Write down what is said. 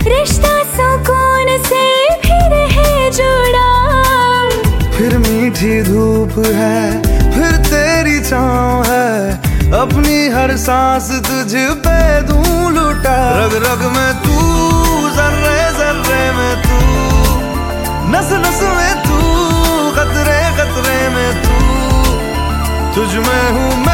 रिश्ता सुकून से भी रहे जुड़ा। फिर मीठी धूप है, फिर तेरी छाँव है, अपनी हर सांस तुझ पे दूं लुटा। रग रग में तू, जर्रे जर्रे में तू, नस नस में तू, कतरे कतरे में तू, तुझ में हूँ